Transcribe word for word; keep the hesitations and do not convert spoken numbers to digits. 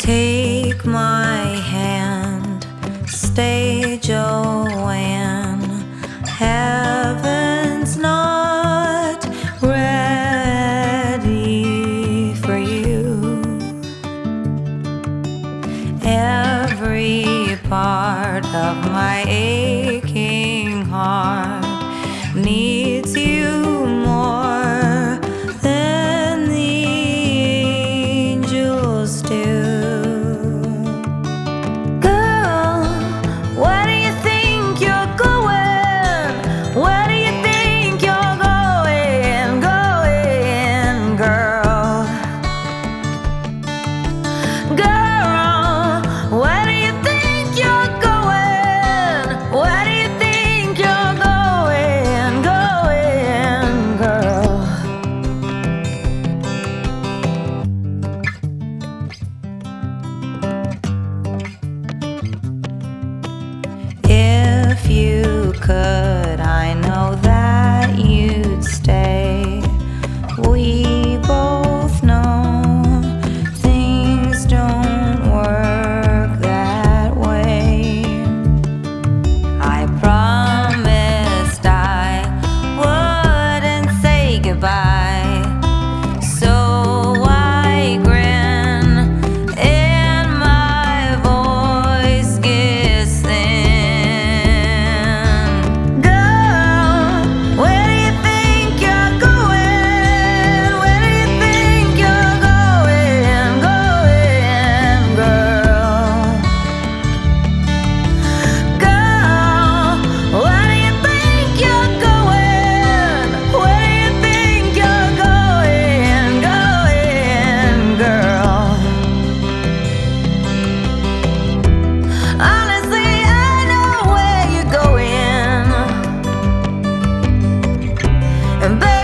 Take my hand, stay Joanne. Heaven's not ready for you. Every part of my aching heart needs you more than the angels do. Girl, where do you think you're going? Where do you think you're going? Going, girl. Girl, where do you think you're going? Where do you think you're going? Going, girl. If you could, I know that you'd stay. We both know things don't work that way. I promised I wouldn't say goodbye, so I grin and my voice gets thin. Girl, where do you think you're going? Where do you think you're going? Going, girl. Girl, where do you think you're going? Where do you think you're going? Going, girl. Honestly, I know where you're going, and baby,